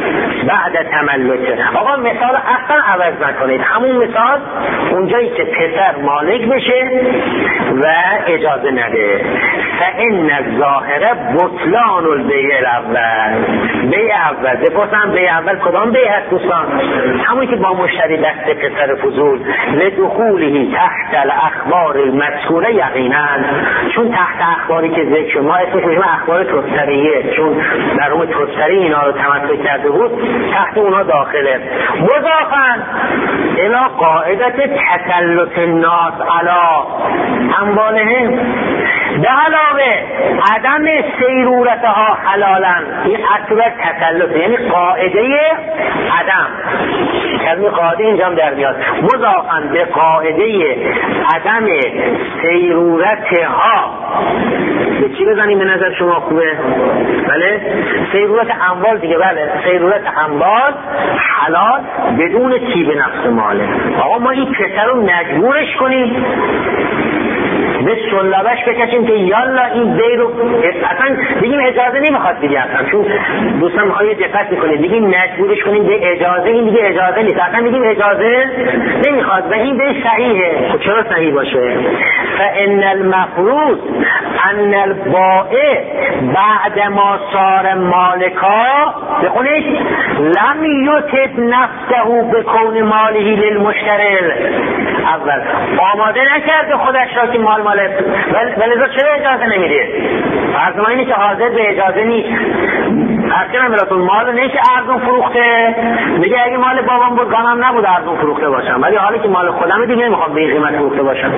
بعد تملک. آقا مثال اصلا عوض نکنید، همون مثال اونجایی که پسر مالک بشه و اجازه نده. فإن الظاهر بطلان البیع الاول. بیع اول بپرسم بیع اول کدام بیع هست دوستان؟ همون که با مشتری دست پسر فضول لدخوله تحت الاخبار المذکوره یقینا، چون تحت اخباری که ذکر ما اسمش میشه اخبار تستریه، چون در روم تستری اینا رو تمثل کرده بود، تحت اونا داخله. مضافاً الی قاعدت تسلط الناس علی اموالهم، به علاوه عدم سیرورتها حلالا. این اصل تسلط یعنی قاعده عدم، کلمه قاعده اینجا هم در میاد. مضافاً به قاعده عدم سیرورتها، به چی بزنیم به نظر شما خوبه؟ بله سیرورت اموال دیگه، بله سیرورت اموال حلال بدون طیب نفس ماله. آقا ما این پسر رو مجبورش کنیم به سلبش بکشیم که یالا این بی رو اصلا بگیم اجازه نمیخواد دیگه، اصلا چون دوستان میخوایی دقت میکنید بگیم مجبورش کنیم به اجازه، این دیگه اجازه نیست، اصلا بگیم اجازه نمیخواد و این بی صحیحه. خب چرا صحیح باشه؟ فان المفروض ان البائع بعد ما صار مالکا، بخونید لم یتب نفسه بکون ماله للمشتری، اول آماده نکرده خودش را که مال مال ولذا چرا اجازه نمیده؟ فرض ما اینه که حاضر به اجازه نیست. اصلا براتون مال نیست ارزون فروخته، میگه اگه مال بابام بود غمم نبود ارزون فروخته باشم، ولی حالی که مال خودم دیگه نمیخوام به این قیمت فروخته باشم.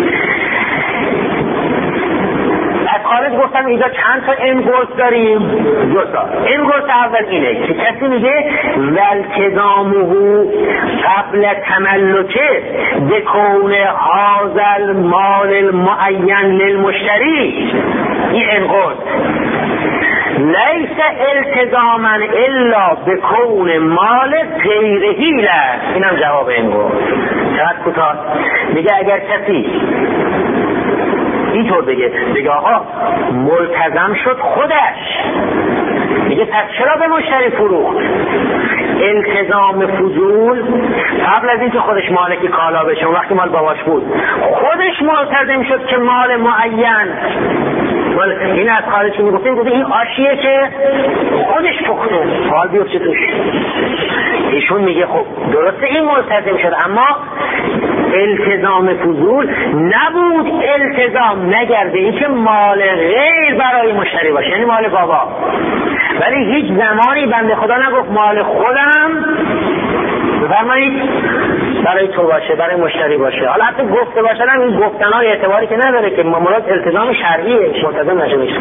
خارج گفتم اینجا چند تا انگلس داریم؟ دو تا. انگلس اول اینه که کسی میگه والتزامه قبل تملکه بکون هذا المال المعین للمشتری، این انگلس لیس التزاما الا بکون مال غیرهی له. اینم جواب انگلس. چقدر کوتاه. میگه اگر کسی اینطور بگه بگه آقا ملتزم شد خودش، میگه پس چرا به مشتری فروخت؟ التزام فضول قبل از اینکه خودش مالک کالا بشه، اون وقتی مال باباش بود خودش ملتزم شد که مال معین، این از خارج که میگفتیم گفته این آشیه که خودش پخته حال بیفته توش. ایشون میگه خب درسته این ملتزم شد، اما التزام فضول نبود، التزام نگرده این که مال غیر برای مشتری باشه، یعنی مال بابا، ولی هیچ زمانی بنده خدا نگفت مال خودم بفرمایید برای تو باشه، برای مشتری باشه. حالا حتی گفته باشه هم این گفتن‌های اعتباری که نداره که مراد التزام شرعیه، ملتزم نشه میشه.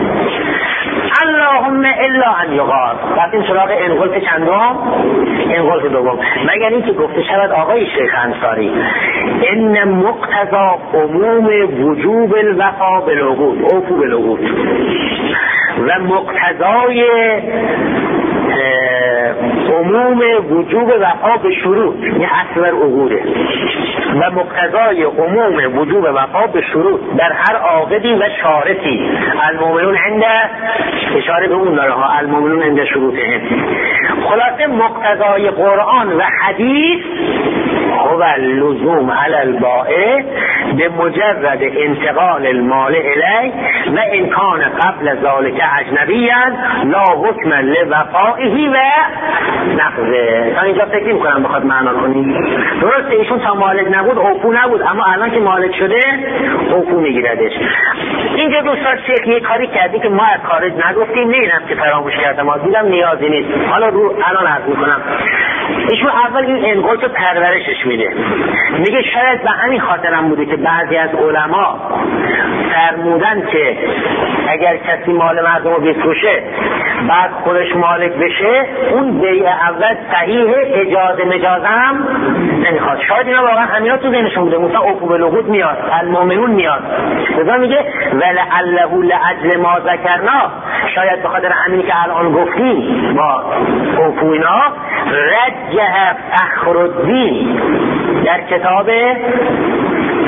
اللهم الا ان یقال. رفتیم سراغ انقلت چندم؟ انقلت دوم. مگر اینکه گفته شود آقای شیخ انصاری ان مقتضا عموم وجوب الوفا بالعقود، اوفو بالعقود، و مقتضای عموم وجوب وفا به شروط، یه اصل عقوده، و مقتضای عموم وجوب وفا به شروط در هر عاقدی و شارطی. المؤمنون عند، اشاره به اون داره ها، المؤمنون عند شروطهم. خلاصه مقتضای قرآن و حدیث هو اللزوم علی البائع به مجرد انتقال المال الی و ان کان قبل ذلك اجنبیا لا حکم لوفائه و نقضه. تا اینجا فکر می‌کنم بخواد معنا کنی. درسته ایشون تا مالک نبود اوفو نبود، اما الان که مالک شده اوفو میگیردش. اینجا دوستان شیخ یه کاری کردی که ما از خارج نگفتیم، نمیدونم که فراموش کردم، ما دیدم نیازی نیست، حالا رو الان عرض میکنم. ایشون اول این انقلت رو پرورشش میده، میگه شاید به همین خاطرم بوده که بعضی از علما فرمودن که اگر کسی مال مردم رو بفروشه بعد خودش مالک بشه اون بیع اول صحیح، اجازه مجازه هم نمیخواد. شاید اینا واقعا همینا تو ذهنشون بوده، مثلا اوفو بالعقود میاد، المؤمنون میاد، لذا میگه ولعله لاجل ما ذکرنا، شاید به خاطر همینی که الان گفتیم با اوفو اینا. رجح فخرالدین در کتاب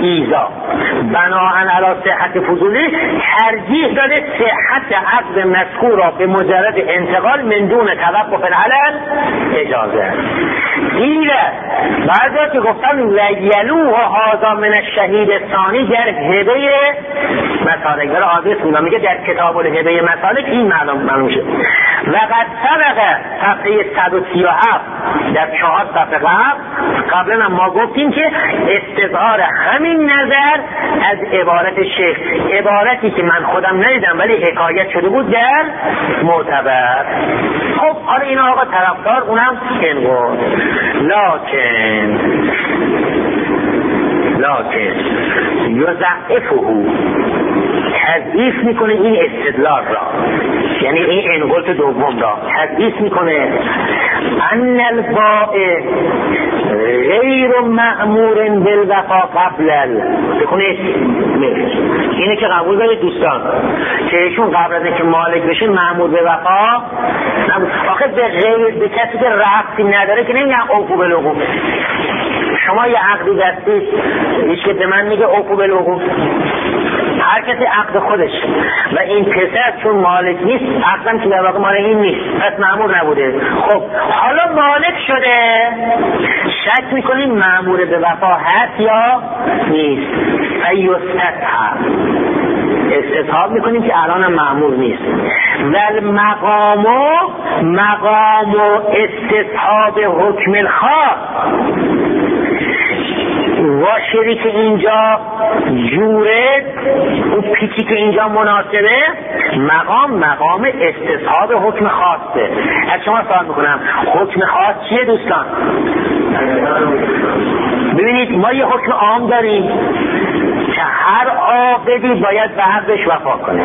ایزا بناهن علی صحت فضولی ترجیح داده صحت عقد مذکور را به مجرد انتقال من دون توقف العلل اجازه. دیگه بعضی که گفتن لیلوه هذا من الشهید ثانی در هبه مسالک در آدرس میگه میگه در کتاب الهبه مسالک این معلوم معلوم شد. و قد سبق صفحه صد و سی و هفت در چهار صفحه قبل قبلا ما گفتیم که استظهار همین نظر از عبارت شیخ، عبارتی که من خودم ندیدم ولی حکایت شده بود در معتبر. خب حالا این آقا طرفدار اونم انگار لکن لکن یضعفه تضعیف میکنه این استدلال را، یعنی این انگلت دوم را تضعیف میکنه. ان البائع غیر مأمور بالوفا قبل بکنید اینه که قبول دارید دوستان که ایشون قبل از اینکه مالک بشه مأمور به وفا نبود. آخه به غیر به کسی که ربطی نداره که نمیگن اوفو بالعقود. شما یه عقدی دستید هیچ که به من میگه اوفو بالعقود، هر کسی عقد خودش و این پسر چون مالک نیست عقدم که در واقع مالک این نیست پس مأمور نبوده. خب حالا مالک شده شک میکنیم مأمور به وفا هست یا نیست. فیستطهر استصحاب میکنیم که الان هم مأمور نیست. ول مقام مقام استصحاب حکم الخاص واشری که اینجا جوره اون پیچی که اینجا مناسبه مقام مقام استصحاب حکم خاصه. از شما سوال میکنم حکم خاص چیه دوستان؟ ببینید ما یه حکم عام داریم که هر عاقدی باید به حقش وفا کنه.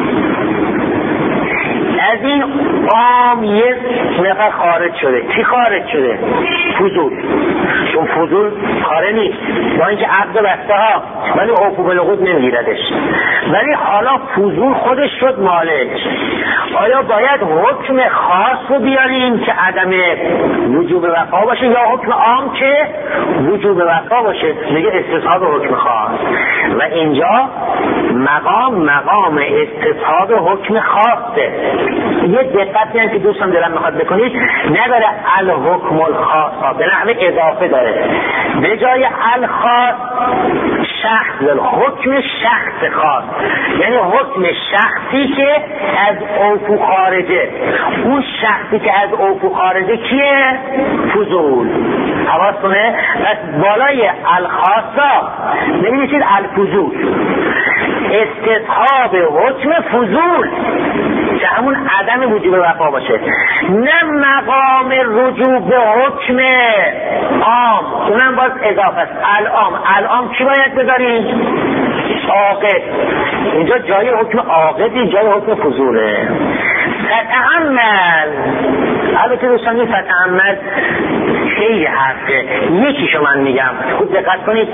از این عام یک نفر خارج شده. کی خارج شده؟ فضول. چون فضول کاره نیست با اینکه عقد بسته ها ولی اوفو بالعقود نمیگیردش، ولی حالا فضول خودش شد مالک. آیا باید حکم خاص رو بیاریم که عدم وجوب وفا باشه یا حکم عام که وجوب وفا باشه؟ میگه استصحاب حکم خاص و اینجا مقام مقام استصحاب حکم خاصه. یه دقتی هم که دوستان دلم میخواد بکنید نداره الحکم الخاص به نحوه اضافه داره به جای الخاص شخص حکم شخص خاص، یعنی حکم شخصی که از اوفو خارجه. اون شخصی که از اوفو خارجه کیه؟ فضول. حواس کنه بس بالای الخاصا نمی‌نویسید الفضول. استصحاب حکم فضول که همون عدم وجوب وفا باشه، نه مقام رجوع به حکم عام. اونم باز اضافه است. العام العام کی باید بذاریم؟ عاقد. اینجا جای حکم عاقدی جای حکم فضوله. فتعمل البته دوستان این فتعمل خیلی حرفه. یکیشو من میگم خوب دقت کنید.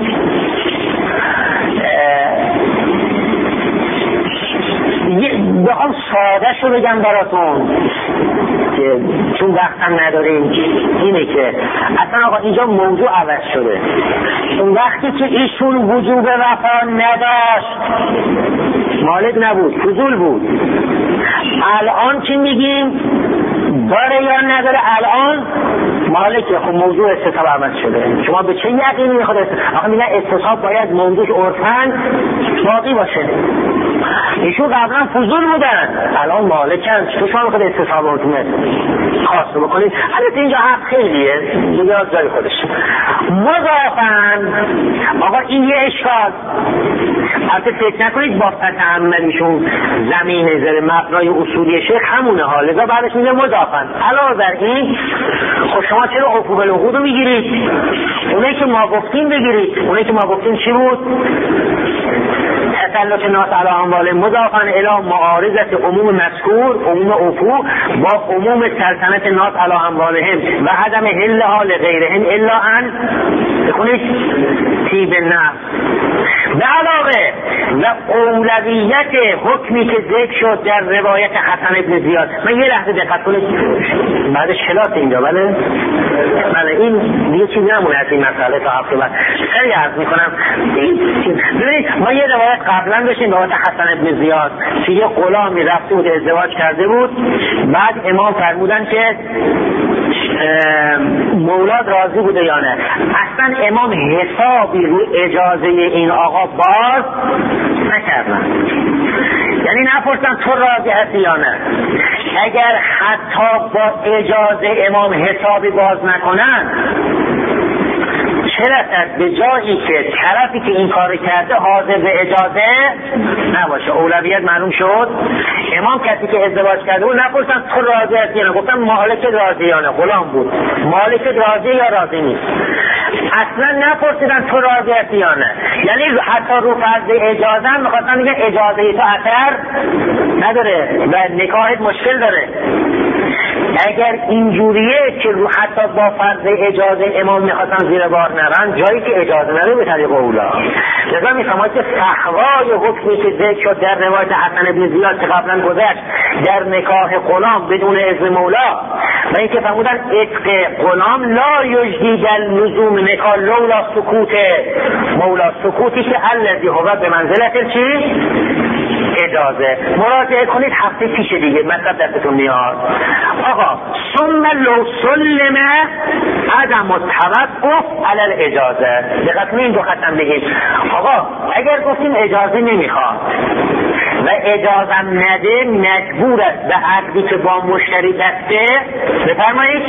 بخوام ساده شو بگم براتون که چون وقتم نداریم اینه که اصلا آقا اینجا موضوع عوض شده. اون وقتی که ایشون وجوب وفا نداشت مالک نبود فضول بود، الان چی میگیم؟ داره یا نداره؟ الان مالکه. خب موضوع استصحاب عوض شده. شما به چه یقینی میخواد استصحاب؟ آخه میگن استصحاب باید موضوع عرفاً باقی باشه. ایشون قبلا فضول بودن الان مالکن. تو شما میخواد استصحاب حکمه خاص بکنید. البته اینجا حق خیلیه دیگه از جای خودش. مضافن آقا این یه اشکال. البته فکر نکنید با فتعملیشون زمین زر مبنای اصولی شیخ همونه ها، لذا بعدش میگه مضافن. علاوه بر این خب شما چرا حقوق العقود رو میگیرید؟ اونایی که ما گفتیم بگیرید. اونایی که ما گفتیم چی بود؟ تسلط ناس علی اموال مضافن الی معارضت عموم مذکور عموم عفو با عموم سلطنت ناس علی اموالهم و عدم حل حال غیرهم الا ان بخونید تیب نفس به علاوه و اولویت حکمی که ذکر شد در روایت حسن ابن زیاد. من یه لحظه دقت کنید بعد شلاط اینجا بله بله این دیگه چیزی نمونه از این مسئله تا هفته بعد خیلی عرض میکنم. ببینید ما یه روایت قبلا داشتیم روایت حسن ابن زیاد که یه غلامی رفته بود ازدواج کرده بود، بعد امام فرمودن که مولاد راضی بوده یا نه. اصلا امام حسابی رو اجازه این آقا باز نکردن، یعنی نپرسن تو راضی هستی یا نه. اگر حتی با اجازه امام حسابی باز نکنن، چه رسد به جایی که طرفی که این کار کرده حاضر به اجازه نباشه. اولویت معلوم شد. امام کسی که ازدواج کرده بود نپرسن تو راضی هستی یا نه، گفتن مالک راضی یا نه، غلام بود، مالک راضی یا راضی نیست. اصلا نپرسیدن تو راضی هستی یا نه، یعنی حتی رو فرض اجازه میخواستن میگن اجازه تو اثر نداره و نکاحت مشکل داره. اگر اینجوریه که رو حتی با فرض اجازه امام میخواستن زیر بار نرن، جایی که اجازه نره به طریق اولا. لذا میفهمید که فحوای حکمی که ذکر شد در روایت حسن ابن زیاد که قبلا گذشت در نکاح غلام بدون اذن مولا و اینکه فرمودن عتق غلام لا یجدی در لزوم نکاح لولا سکوت مولا، سکوتی که الذی هو به منزلت چی؟ اجازه. مراجعه کنید هفته پیش دیگه مطلب دستتون میاد. آقا ثم لو سلم عدم التوقف علی الاجازه. دقت کنید دو ختم بگید. آقا اگر گفتیم اجازه نمیخواد و اجازه نده، مجبور است به عقدی که با مشتری بسته بفرمایید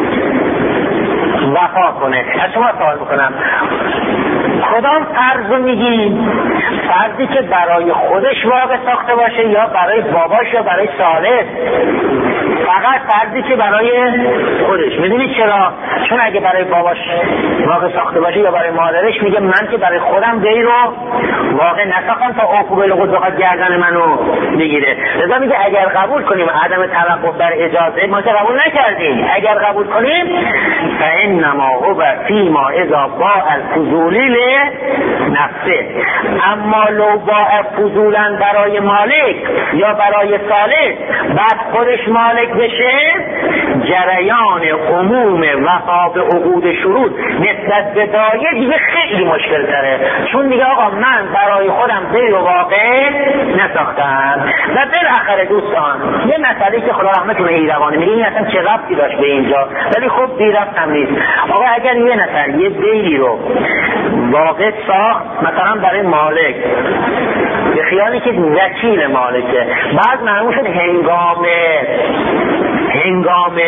وفا کنه. از شما سوال میکنم کدام فرض میگیم؟ فرضی که برای خودش واقع ساخته باشه یا برای باباش یا برای ثالث؟ فقط فرضی که برای خودش. میدونید چرا؟ چون اگه برای باباش واقع ساخته باشه یا برای مادرش میگه من که برای خودم دی رو واقع نساختم تا عقوبه خود بخواد گردن منو بگیره. لذا میگه اگر قبول کنیم عدم توقف بر اجازه، ما که قبول نکردیم، اگر قبول کنیم فانما هو فیما اذا باع الفضولی لنفسه، اما لو باع فضولا برای مالک یا برای ثالث بعد خودش مالک بشه، جریان عموم وفا به عقود شروط نسبت به دایه دیگه خیلی مشکل تره. چون دیگه آقا من برای خودم دیر و واقع نساختم. و بالاخره دوستان یه مسئله که خدا رحمتونه ایروانی میگه این اصلا چه ربطی داشت به اینجا، ولی خب بی ربط هم نیست. آقا اگر یه نفر یه دیری رو واقع ساخت مثلا برای مالک به خیالی که وکیل مالکه، بعد معلوم شد هنگام هنگام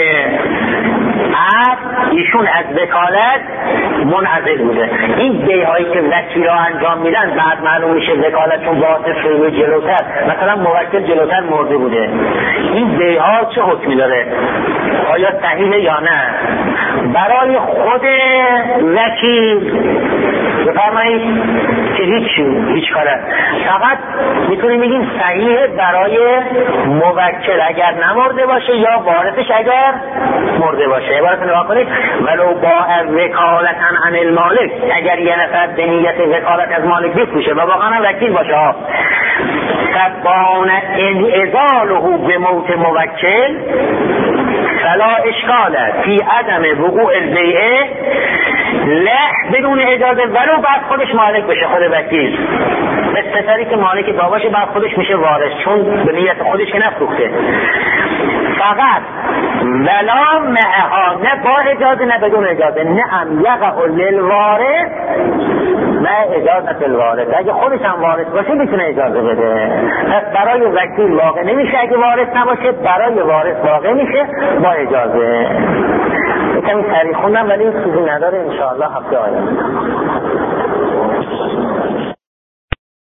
عقد ایشون از وکالت منعزل بوده. این دیهایی که وکیل ها انجام میدن بعد معلوم میشه وکالتشون باعث شده جلوتر، مثلا موکل جلوتر مرده بوده. این دیها چه حکمی داره؟ آیا صحیحه یا نه؟ برای خود وکیل بفرمایید که هیچ هیچ کاره، فقط میتونیم بگیم صحیحه برای موکل اگر نمرده باشه یا وارثش اگر مرده باشه. عبارت نگاه کنید ولو با وکالتا عن المالک، اگر یه نفر به نیت وکالت از مالک بفروشه و واقعا وکیل باشه ها، تبان انعزاله به موت موکل فلا اشکال فی عدم وقوع البیعه له بدون اجازه ولو بعد خودش مالک بشه خود وکیل. مثل که مالک باباشه بعد خودش میشه وارث چون به نیت خودش که نفروخته. فقط ولا معها، نه با اجازه نه بدون اجازه، نه ام یقع للوارث نه اجازه الوارث. اگه خودش هم وارث باشه میتونه اجازه بده. پس برای وکیل واقع نمیشه اگه وارث نباشه، برای وارث واقع میشه با اجازه. یکمی سریع خوندم ولی چیزی نداره، انشاءالله هفته آینده.